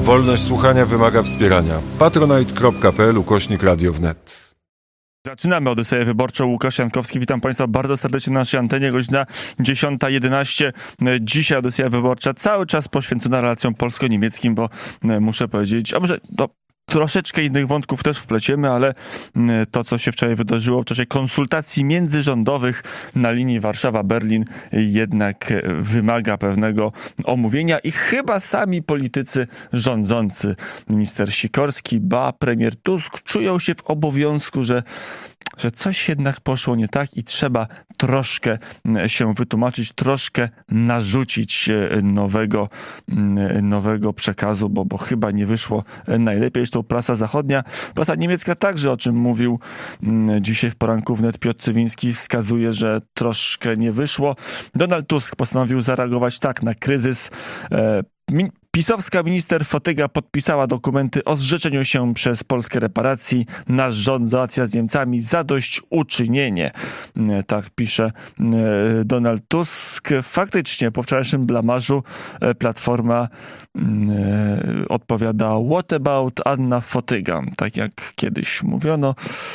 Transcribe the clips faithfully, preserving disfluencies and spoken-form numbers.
Wolność słuchania wymaga wspierania. patronite kropka p l ukośnik radio wnet. Zaczynamy Odyseję Wyborczą. Łukasz Jankowski, witam Państwa bardzo serdecznie na naszej antenie. Godzina dziesiąta jedenaście. Dzisiaj Odyseja Wyborcza cały czas poświęcona relacjom polsko-niemieckim, bo muszę powiedzieć, a może do troszeczkę innych wątków też wpleciemy, ale to, co się wczoraj wydarzyło w czasie konsultacji międzyrządowych na linii Warszawa-Berlin, jednak wymaga pewnego omówienia i chyba sami politycy rządzący, minister Sikorski, ba premier Tusk, czują się w obowiązku, że że coś jednak poszło nie tak i trzeba troszkę się wytłumaczyć, troszkę narzucić nowego, nowego przekazu, bo, bo chyba nie wyszło najlepiej. Zresztą prasa zachodnia, prasa niemiecka także, o czym mówił dzisiaj w poranku wnet Piotr Cywiński, wskazuje, że troszkę nie wyszło. Donald Tusk postanowił zareagować tak na kryzys. Pisowska minister Fotyga podpisała dokumenty o zrzeczeniu się przez Polskę reparacji. Nasz rząd załatwia z Niemcami zadośćuczynienie. Tak pisze Donald Tusk. Faktycznie po wczorajszym blamarzu Platforma odpowiada what about Anna Fotyga? Tak jak kiedyś mówiono.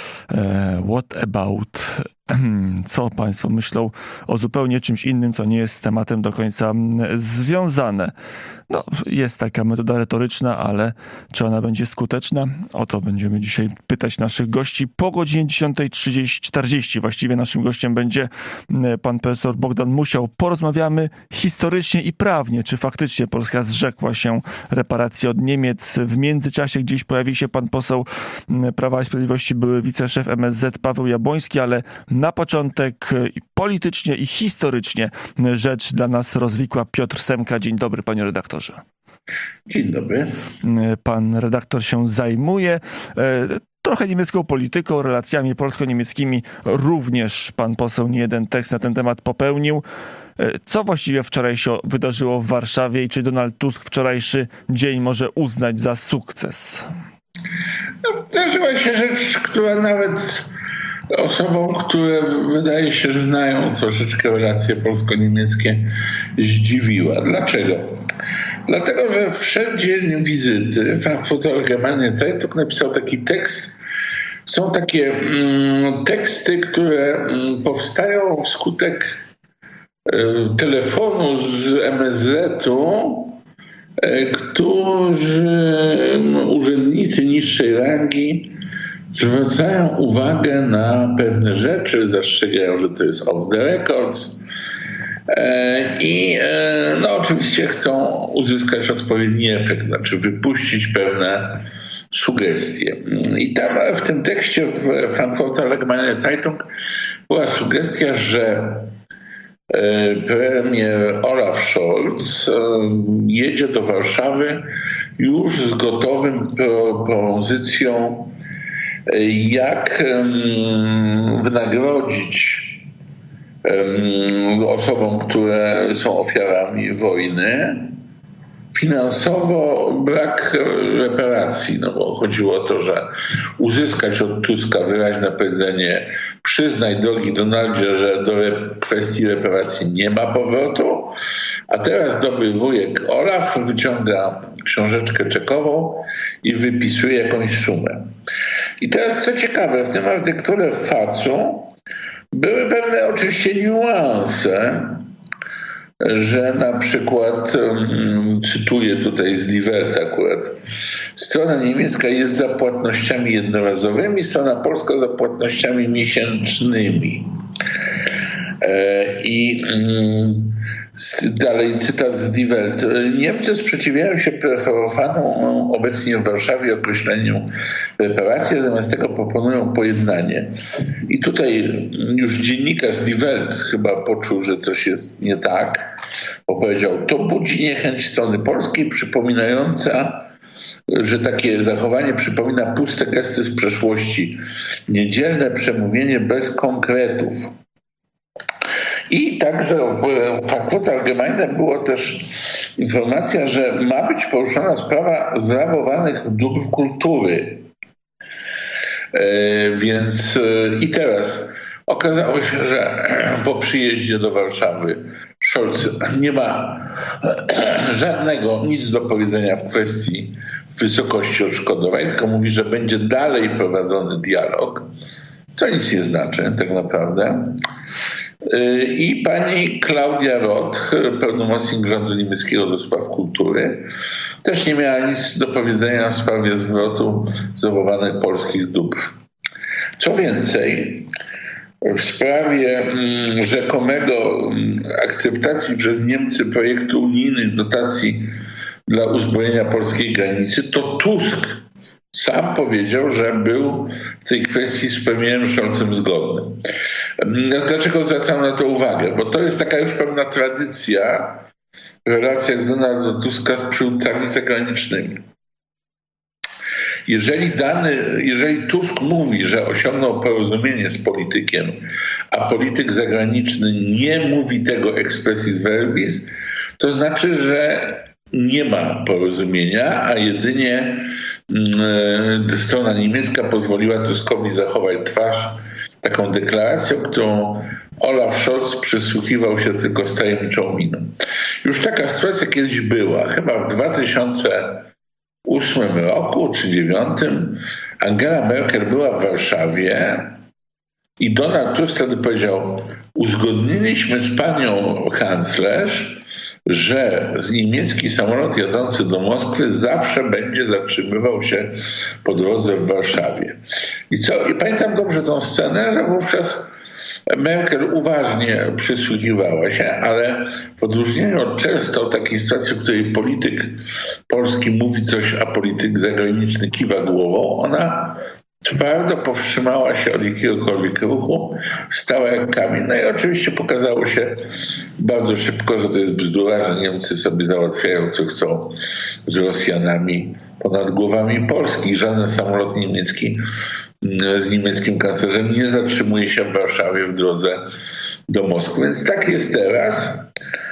What about... Co Państwo myślą o zupełnie czymś innym, co nie jest z tematem do końca związane? No, jest taka metoda retoryczna, ale czy ona będzie skuteczna? O to będziemy dzisiaj pytać naszych gości. Po godzinie dziesiątej czterdzieści właściwie naszym gościem będzie pan profesor Bogdan Musiał. Porozmawiamy historycznie i prawnie, czy faktycznie Polska zrzekła się reparacji od Niemiec. W międzyczasie gdzieś pojawi się pan poseł Prawa i Sprawiedliwości, były wiceszef M S Z Paweł Jabłoński, ale na początek politycznie i historycznie rzecz dla nas rozwikła Piotr Semka. Dzień dobry, panie redaktorze. Dzień dobry. Pan redaktor się zajmuje trochę niemiecką polityką, relacjami polsko-niemieckimi. Również pan poseł nie jeden tekst na ten temat popełnił. Co właściwie wczoraj się wydarzyło w Warszawie i czy Donald Tusk wczorajszy dzień może uznać za sukces? No, zdarzyła się rzecz, która nawet osobom, które wydaje się, że znają troszeczkę relacje polsko-niemieckie, zdziwiła. Dlaczego? Dlatego, że w przeddzień wizyty Frankfurter Allgemeine Zeitung napisał taki tekst. Są takie mm, teksty, które mm, powstają wskutek y, telefonu z M S Z-u, y, którzy y, urzędnicy niższej rangi zwracają uwagę na pewne rzeczy, zastrzegają, że to jest off the records i no oczywiście chcą uzyskać odpowiedni efekt, znaczy wypuścić pewne sugestie. I tam w tym tekście w Frankfurter Allgemeine Zeitung była sugestia, że premier Olaf Scholz jedzie do Warszawy już z gotowym propozycją, jak wynagrodzić osobom, które są ofiarami wojny, finansowo brak reparacji, no bo chodziło o to, że uzyskać od Tuska wyraźne powiedzenie: przyznaj, drogi Donaldzie, że do kwestii reparacji nie ma powrotu, a teraz dobry wujek Olaf wyciąga książeczkę czekową i wypisuje jakąś sumę. I teraz co ciekawe, w tym artykule w Facu były pewne oczywiście niuanse, że na przykład, um, cytuję tutaj z Die Welt akurat, strona niemiecka jest za płatnościami jednorazowymi, strona polska za płatnościami miesięcznymi. E, I um, dalej cytat z Die Welt. Niemcy sprzeciwiają się preferowaną obecnie w Warszawie określeniu reparacji, zamiast tego proponują pojednanie. I tutaj już dziennikarz Die Welt chyba poczuł, że coś jest nie tak, bo powiedział: to budzi niechęć strony polskiej, przypominająca, że takie zachowanie przypomina puste gesty z przeszłości, niedzielne przemówienie bez konkretów. I także w Frankfurter Allgemeine była też informacja, że ma być poruszona sprawa zrabowanych dóbr kultury. E, więc e, i teraz okazało się, że po przyjeździe do Warszawy Scholz nie ma żadnego, nic do powiedzenia w kwestii wysokości odszkodowań, tylko mówi, że będzie dalej prowadzony dialog. To nic nie znaczy tak naprawdę. I pani Klaudia Roth, pełnomocnik rządu niemieckiego do spraw kultury, też nie miała nic do powiedzenia w sprawie zwrotu zdobywanych polskich dóbr. Co więcej, w sprawie rzekomego akceptacji przez Niemcy projektu unijnych dotacji dla uzbrojenia polskiej granicy, to Tusk sam powiedział, że był w tej kwestii z premierem Scholzem zgodny. Dlaczego zwracam na to uwagę? Bo to jest taka już pewna tradycja w relacjach Donalda Tuska z przywódcami zagranicznymi. Jeżeli dany, jeżeli Tusk mówi, że osiągnął porozumienie z politykiem, a polityk zagraniczny nie mówi tego expressis verbis, to znaczy, że nie ma porozumienia, a jedynie y, strona niemiecka pozwoliła Tuskowi zachować twarz taką deklaracją, którą Olaf Scholz przysłuchiwał się tylko z tajemniczą miną. Już taka sytuacja kiedyś była, chyba w dwa tysiące ósmym roku czy dziewiątym Angela Merkel była w Warszawie i Donald Tusk wtedy powiedział: uzgodniliśmy z panią kanclerz, że z niemiecki samolot jadący do Moskwy zawsze będzie zatrzymywał się po drodze w Warszawie. I co? I pamiętam dobrze tą scenę, że wówczas Merkel uważnie przysłuchiwała się, ale w odróżnieniu od często takiej sytuacji, w której polityk polski mówi coś, a polityk zagraniczny kiwa głową, ona twardo powstrzymała się od jakiegokolwiek ruchu, stała jak kamień. No i oczywiście pokazało się bardzo szybko, że to jest bzdura, że Niemcy sobie załatwiają co chcą z Rosjanami ponad głowami Polski. Żaden samolot niemiecki z niemieckim kanclerzem nie zatrzymuje się w Warszawie w drodze do Moskwy. Więc tak jest teraz.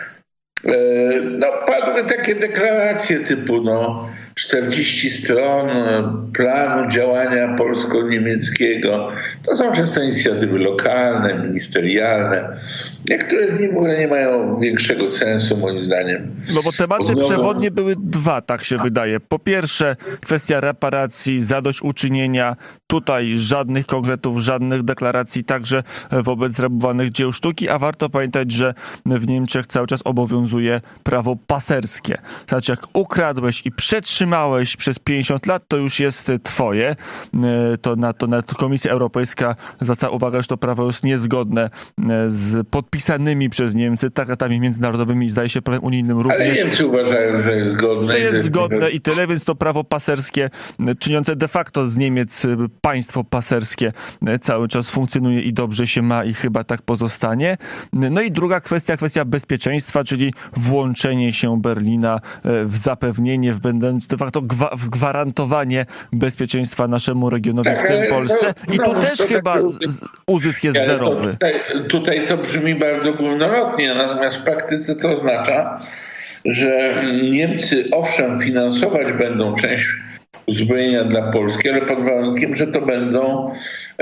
No, padły takie deklaracje typu no, czterdzieści stron planu działania polsko-niemieckiego. To są często inicjatywy lokalne, ministerialne. Niektóre z nich w ogóle nie mają większego sensu, moim zdaniem. No bo tematy Znowu... przewodnie były dwa, tak się wydaje. Po pierwsze kwestia reparacji, zadośćuczynienia. Tutaj żadnych konkretów, żadnych deklaracji także wobec zrabowanych dzieł sztuki, a warto pamiętać, że w Niemczech cały czas obowiązuje prawo paserskie. Znaczy, jak ukradłeś i przetrzymałeś przez pięćdziesiąt lat, to już jest twoje. To na to nawet Komisja Europejska zwraca uwagę, że to prawo jest niezgodne z podpisanymi przez Niemcy traktatami międzynarodowymi, zdaje się prawem unijnym również. Ale Niemcy uważają, że jest zgodne. Że jest zgodne i tyle, więc to prawo paserskie, czyniące de facto z Niemiec państwo paserskie, cały czas funkcjonuje i dobrze się ma i chyba tak pozostanie. No i druga kwestia, kwestia bezpieczeństwa, czyli włączenie się Berlina w zapewnienie, w, będąc de facto gwa- w gwarantowanie bezpieczeństwa naszemu regionowi, tak, w tym Polsce. To, I tu no, też chyba tak, uzysk jest zerowy. To, tutaj, tutaj to brzmi bardzo górnolotnie, natomiast w praktyce to oznacza, że Niemcy owszem finansować będą część uzbrojenia dla Polski, ale pod warunkiem, że to będą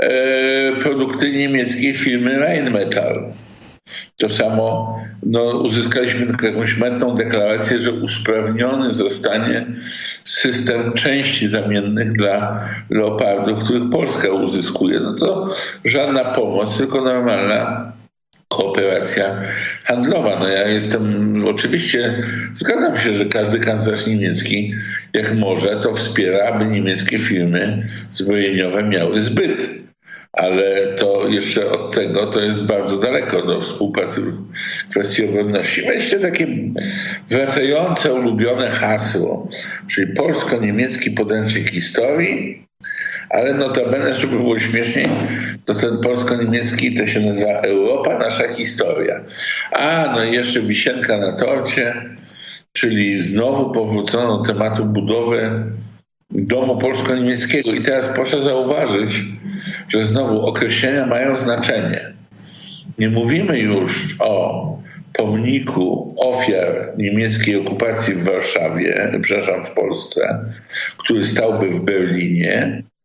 e, produkty niemieckiej firmy Rheinmetall. To samo no, uzyskaliśmy tylko jakąś mętną deklarację, że usprawniony zostanie system części zamiennych dla Leopardów, których Polska uzyskuje. No to żadna pomoc, tylko normalna kooperacja handlowa. No ja jestem, oczywiście zgadzam się, że każdy kanclerz niemiecki, jak może, to wspiera, aby niemieckie firmy zbrojeniowe miały zbyt. Ale to jeszcze od tego to jest bardzo daleko do współpracy w kwestii obronności. Weźcie takie wracające, ulubione hasło, czyli polsko-niemiecki podręcznik historii, ale notabene, żeby było śmieszniej, to ten polsko-niemiecki to się nazywa Europa, nasza historia. A, no i jeszcze wisienka na torcie, czyli znowu powrócono do tematu budowy domu polsko-niemieckiego. I teraz proszę zauważyć, że znowu określenia mają znaczenie. Nie mówimy już o pomniku ofiar niemieckiej okupacji w Warszawie, przepraszam, w Polsce, który stałby w Berlinie,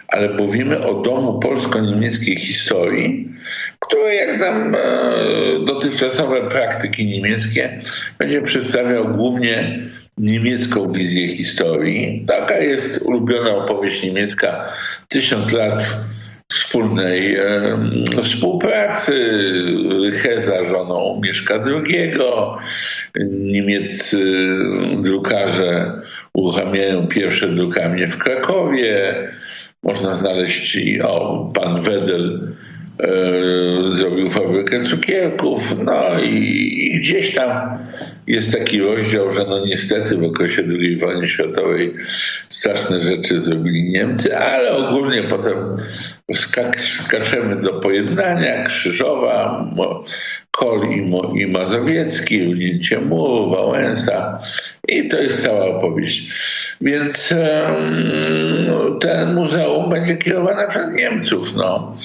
ale mówimy o Domu Polsko-Niemieckiej Historii, który, jak znam dotychczasowe praktyki niemieckie, będzie przedstawiał głównie niemiecką wizję historii. Taka jest ulubiona opowieść niemiecka, tysiąc lat wspólnej e, współpracy. Rycheza żoną Mieszka drugiego. Niemieccy drukarze uruchamiają pierwsze drukarnie w Krakowie. Można znaleźć i o, pan Wedel e, zrobił fabrykę cukierków. No i, i gdzieś tam jest taki rozdział, że no niestety w okresie drugiej wojny światowej straszne rzeczy zrobili Niemcy, ale ogólnie potem skak- skaczemy do pojednania, Krzyżowa, Kol i, Mo- i Mazowiecki, Unięcie Muru, Wałęsa i to jest cała opowieść. Więc um, ten muzeum będzie kierowane przez Niemców. No.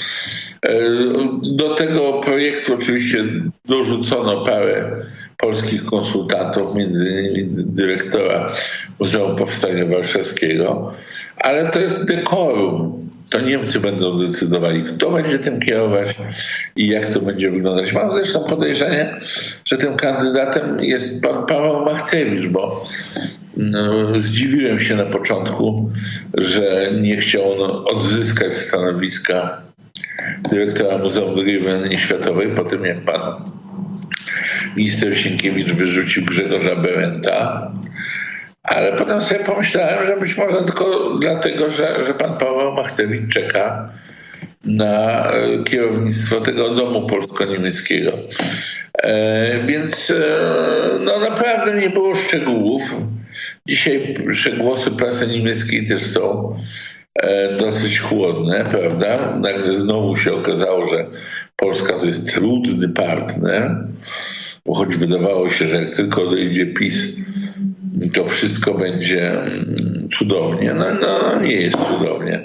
Do tego projektu oczywiście dorzucono parę polskich konsultantów, między innymi dyrektora Muzeum Powstania Warszawskiego, ale to jest dekorum. To Niemcy będą decydowali, kto będzie tym kierować i jak to będzie wyglądać. Mam zresztą podejrzenie, że tym kandydatem jest pan Paweł Machcewicz, bo no, zdziwiłem się na początku, że nie chciał on odzyskać stanowiska dyrektora Muzeum drugiej Wojny Światowej po tym, jak pan minister Sienkiewicz wyrzucił Grzegorza Berenta. Ale potem sobie pomyślałem, że być może tylko dlatego, że, że pan Paweł Machcewicz czeka na kierownictwo tego Domu Polsko-Niemieckiego. E, więc e, no naprawdę nie było szczegółów. Dzisiaj głosy prasy niemieckiej też są e, dosyć chłodne, prawda? Nagle znowu się okazało, że Polska to jest trudny partner, bo choć wydawało się, że jak tylko dojdzie PiS, to wszystko będzie cudownie. No, no nie jest cudownie.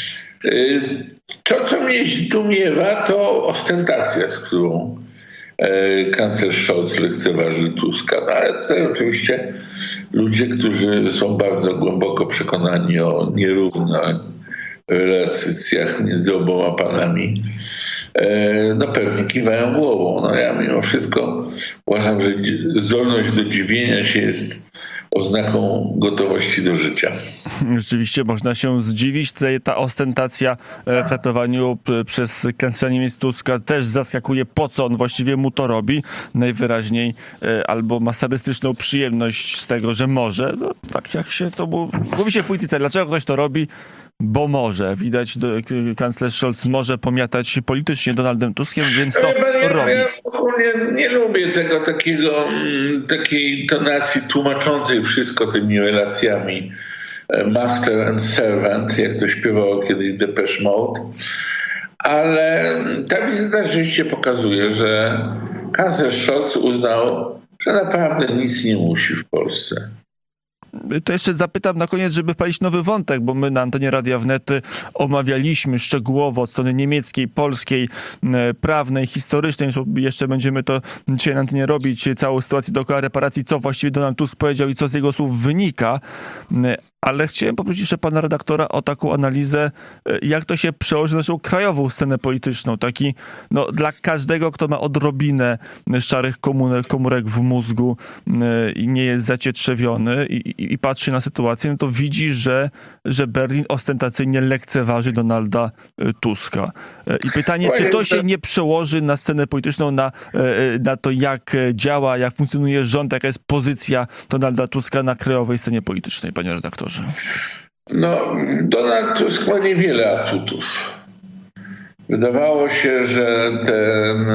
To, co mnie zdumiewa, to ostentacja, z którą kanclerz Scholz lekceważy Tuska. No, ale tutaj oczywiście ludzie, którzy są bardzo głęboko przekonani o nierównych relacjach między oboma panami, no pewnie kiwają głową. No ja mimo wszystko uważam, że zdolność do dziwienia się jest oznaką gotowości do życia. Rzeczywiście można się zdziwić. Tutaj ta ostentacja w traktowaniu przez kanclerza Niemiec Tuska też zaskakuje, po co on właściwie mu to robi. Najwyraźniej albo ma sadystyczną przyjemność z tego, że może. No, tak jak się to mówi się w polityce. Dlaczego ktoś to robi? Bo może. Widać, do, kanclerz Scholz może pomiatać politycznie Donaldem Tuskiem, więc to ja, robi. Ja ogólnie nie lubię tego takiego, takiej tonacji tłumaczącej wszystko tymi relacjami master and servant, jak to śpiewało kiedyś Depeche Mode. Ale ta wizyta rzeczywiście pokazuje, że kanclerz Scholz uznał, że naprawdę nic nie musi w Polsce. To jeszcze zapytam na koniec, żeby wpalić nowy wątek, bo my na antenie Radia Wnet omawialiśmy szczegółowo od strony niemieckiej, polskiej, prawnej, historycznej. Jeszcze będziemy to dzisiaj na antenie robić, całą sytuację dookoła reparacji, co właściwie Donald Tusk powiedział i co z jego słów wynika. Ale chciałem poprosić jeszcze pana redaktora o taką analizę, jak to się przełoży na naszą krajową scenę polityczną. Taki, no, dla każdego, kto ma odrobinę szarych komórek, komórek w mózgu i nie jest zacietrzewiony i, i, i patrzy na sytuację, no to widzi, że, że Berlin ostentacyjnie lekceważy Donalda Tuska. I pytanie, czy to się nie przełoży na scenę polityczną, na, na to, jak działa, jak funkcjonuje rząd, jaka jest pozycja Donalda Tuska na krajowej scenie politycznej, panie redaktorze? No, Donald Tusk ma niewiele atutów. Wydawało się, że ten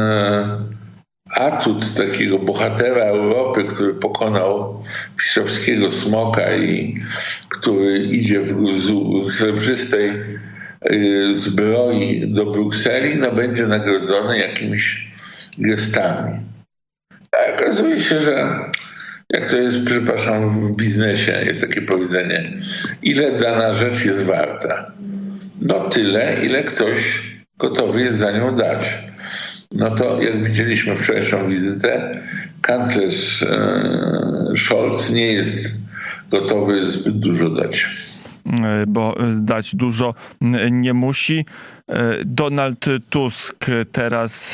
atut takiego bohatera Europy, który pokonał pisowskiego smoka i który idzie w srebrzystej zbroi do Brukseli, no będzie nagrodzony jakimiś gestami. A okazuje się, że jak to jest, przepraszam, w biznesie, jest takie powiedzenie, ile dana rzecz jest warta? No tyle, ile ktoś gotowy jest za nią dać. No to jak widzieliśmy wczorajszą wizytę, kanclerz e, Scholz nie jest gotowy zbyt dużo dać. bo dać dużo nie musi. Donald Tusk teraz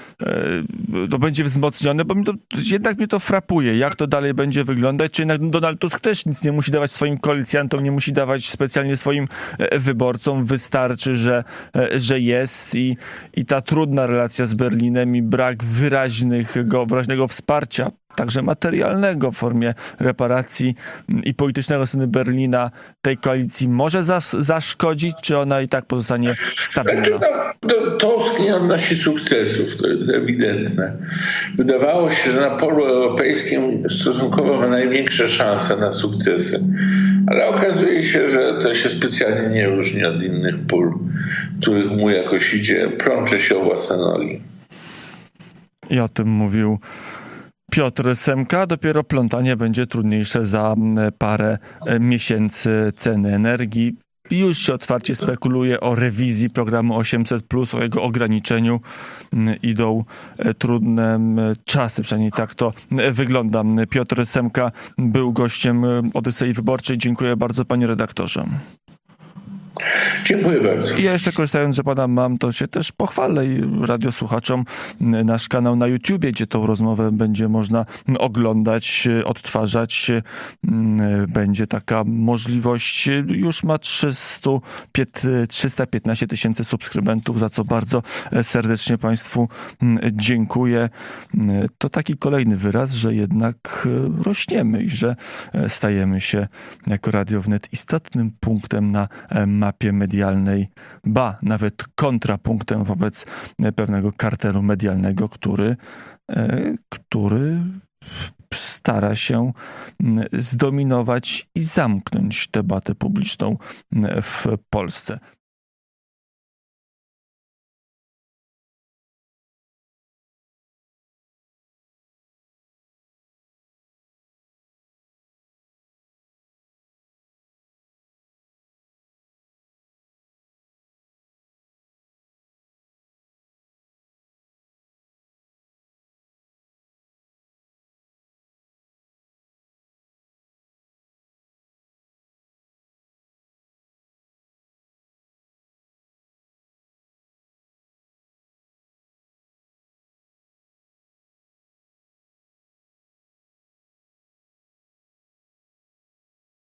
no, będzie wzmocniony, bo mi to, jednak mnie to frapuje, jak to dalej będzie wyglądać. Czy jednak Donald Tusk też nic nie musi dawać swoim koalicjantom, nie musi dawać specjalnie swoim wyborcom. Wystarczy, że, że jest i, i ta trudna relacja z Berlinem i brak wyraźnego, wyraźnego wsparcia, także materialnego w formie reparacji i politycznego strony Berlina tej koalicji może zas- zaszkodzić, czy ona i tak pozostanie stabilna? Tusk nie odnosi sukcesów, to jest ewidentne. Wydawało się, że na polu europejskim stosunkowo ma największe szanse na sukcesy, ale okazuje się, że to się specjalnie nie różni od innych pól, których mu jakoś idzie, plącze się o własne nogi. I o tym mówił Piotr Semka. Dopiero plątanie będzie trudniejsze za parę miesięcy. Ceny energii. Już się otwarcie spekuluje o rewizji programu osiemset plus, o jego ograniczeniu. Idą trudne czasy, przynajmniej tak to wygląda. Piotr Semka był gościem Odysei Wyborczej. Dziękuję bardzo, panie redaktorze. Dziękuję bardzo. I ja jeszcze korzystając, że pana mam, to się też pochwalę i radiosłuchaczom nasz kanał na YouTubie, gdzie tą rozmowę będzie można oglądać, odtwarzać. Będzie taka możliwość. Już ma trzysta piętnaście tysięcy subskrybentów, za co bardzo serdecznie państwu dziękuję. To taki kolejny wyraz, że jednak rośniemy i że stajemy się jako Radio Wnet istotnym punktem na mapie medialnej, ba, nawet kontrapunktem wobec pewnego kartelu medialnego, który, który stara się zdominować i zamknąć debatę publiczną w Polsce.